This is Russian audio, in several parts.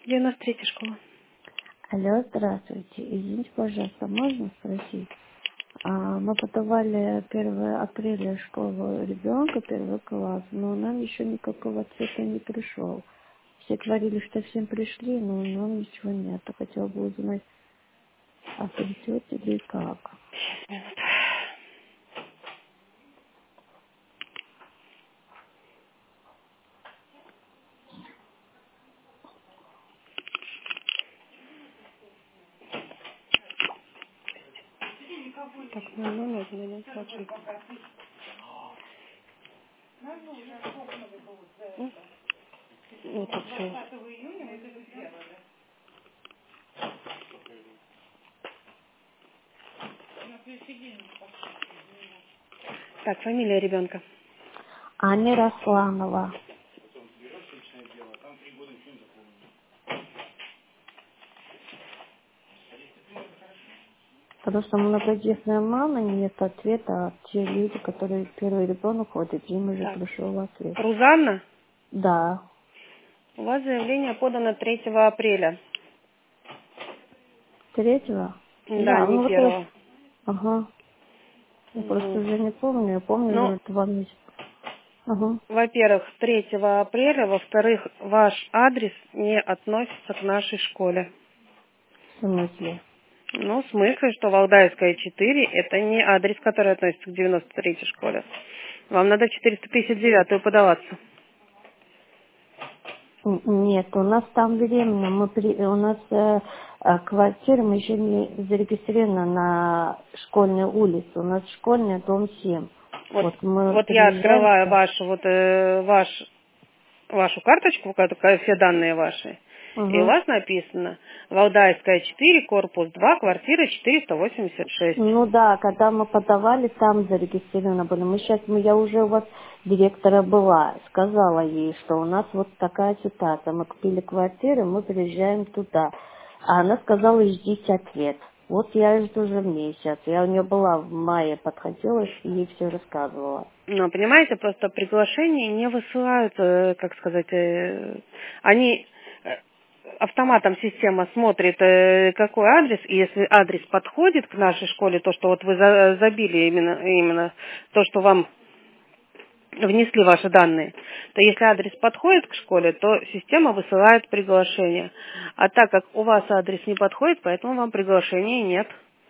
93-я школа. Алло, здравствуйте. Извините, пожалуйста, можно спросить? Мы подавали 1 апреля школу ребенка, 1 класс, но нам еще никакого ответа не пришел. Все говорили, что всем пришли, но нам ничего нет. Хотела бы узнать, придете или как. Сейчас, минуту. Так, ну, нужно, не смотри. Вот тут все. Так, фамилия ребенка. Аня Расланова. Потому что многодетная мама, нет ответа, а те люди, которые первый ребенок ходит, им уже Так. пришел ответ. Рузанна, Да. у вас заявление подано 3 апреля. 3-го? Да, Да, не ну вот я... 1. Ага. Я просто Ну, уже не помню. Я помню, ну, уже 2 месяца. Ага. во-первых, 3 апреля, во-вторых, ваш адрес не относится к нашей школе. В смысле? Ну, в смысле, что Валдайская 4 это не адрес, который относится к 93-й школе. Вам надо в 459-ю подаваться. Нет, у нас там временно. У нас квартира, мы еще не зарегистрированы на школьной улице. У нас школьная, дом 7. Вот, Вот мы вот я приезжаем. открываю вашу карточку, которая все данные ваши, и у Угу. вас написано Валдайская 4, корпус 2, квартира 486. Ну да, когда мы подавали, там зарегистрированы были. Я уже у вас директора была, сказала ей, что у нас вот такая ситуация. Мы купили квартиру, мы приезжаем туда. А она сказала, ждите ответ. Вот я жду уже месяц. Я у нее была в мае, подходила, и ей все рассказывала. Ну, понимаете, просто приглашения не высылают, как сказать, они автоматом система смотрит, какой адрес, и если адрес подходит к нашей школе, то, что вот вы забили именно то, что вам внесли ваши данные, то если адрес подходит к школе, то система высылает приглашение. А так как у вас адрес не подходит, поэтому вам приглашения нет.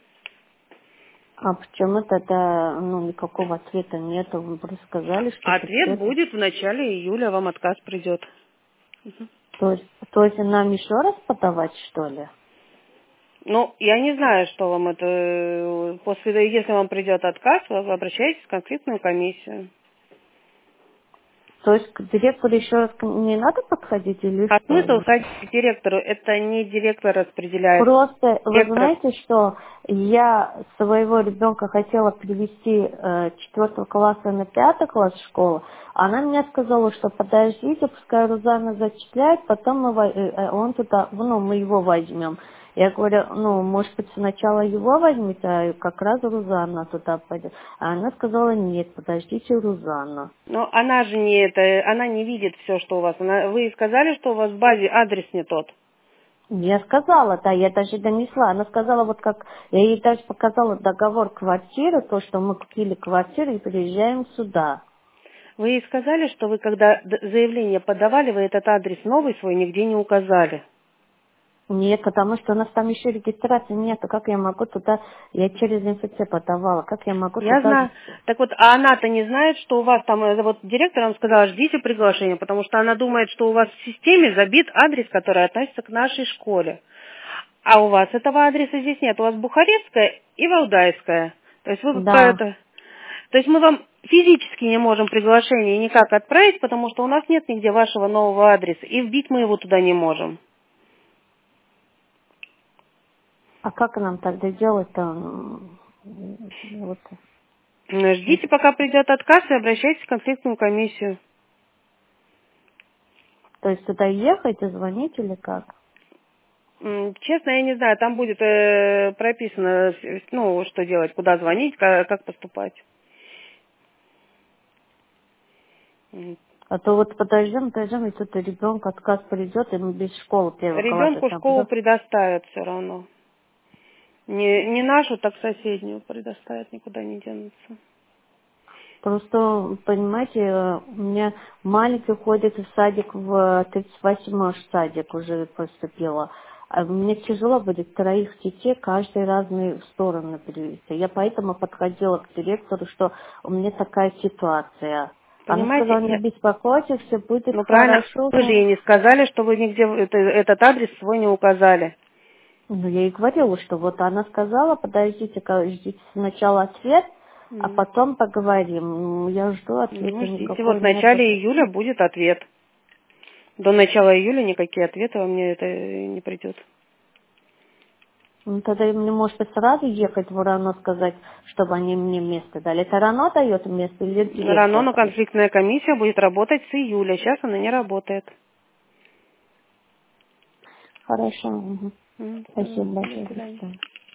А почему тогда, никакого ответа нету? Вы просто сказали, что Ответ придет. будет в начале июля, вам отказ придет. То есть нам еще раз подавать, что ли? Ну, я не знаю, что вам это... Если вам придет отказ, вы обращаетесь в конфликтную комиссию. То есть к директору еще раз не надо подходить или А что? смысл ходить к директору? Это не директор распределяет. Просто, вы Директор... знаете, что я своего ребенка хотела перевести 4 класса на 5 класс в школу. Она мне сказала, что подождите, пускай Рузанна зачисляет, потом он туда, мы его возьмем. Я говорю, может быть, сначала его возьмите, а как раз Рузанна туда пойдет. А она сказала, нет, подождите Рузанну. Но она же не это... Она не видит все, что у вас. Вы сказали, что у вас в базе адрес не тот. Я сказала, да, я даже донесла. Она сказала, вот как, я ей даже показала договор квартиры, то, что мы купили квартиру и приезжаем сюда. Вы ей сказали, что вы, когда заявление подавали, вы этот адрес новый свой нигде не указали. Нет, потому что у нас там еще регистрации нет. Как я могу туда, я через МФЦ подавала, как я могу Я туда... знаю. Так вот, а она-то не знает, что у вас там, вот директор вам сказала, ждите приглашения, потому что она думает, что у вас в системе забит адрес, который относится к нашей школе. А у вас этого адреса здесь нет. У вас Бухарестская и Валдайская. То есть вы по Да. это... То есть мы вам физически не можем приглашение никак отправить, потому что у нас нет нигде вашего нового адреса. И вбить мы его туда не можем. А как нам тогда делать-то? Вот. Ждите, пока придет отказ, и обращайтесь в конфликтную комиссию. То есть туда ехать и звонить или как? Честно, я не знаю, там будет прописано, что делать, куда звонить, как поступать. А то вот подождем, и тут ребенка отказ придет, и мы без школы первого класса Ребенку там. школу предоставят все равно. Не нашу, так соседнюю предоставят, никуда не денутся. Просто, понимаете, у меня маленький ходит в садик, в 38-й садик уже поступила. А мне тяжело будет троих детей, каждый разные стороны перевести. Я поэтому подходила к директору, что у меня такая ситуация. Она сказала, не Понимаете? беспокойтесь, все будет Ну правильно, хорошо. вы же ей не сказали, что вы нигде этот адрес свой не указали. Ну, я ей говорила, что вот она сказала, подождите, ждите сначала ответ, а М. потом поговорим. Ну, я жду Ну, ответа ждите, никакой вот в нету. начале июля будет ответ. До начала июля никакие ответы вам мне это не придет. Ну, тогда мне, может, и сразу ехать в РАНО сказать, чтобы они мне место дали. Это РАНО дает место или Рано, директор? но конфликтная комиссия будет работать с июля. Сейчас она не работает. Хорошо. Угу. Всё, Спасибо до большое. До свидания. свидания.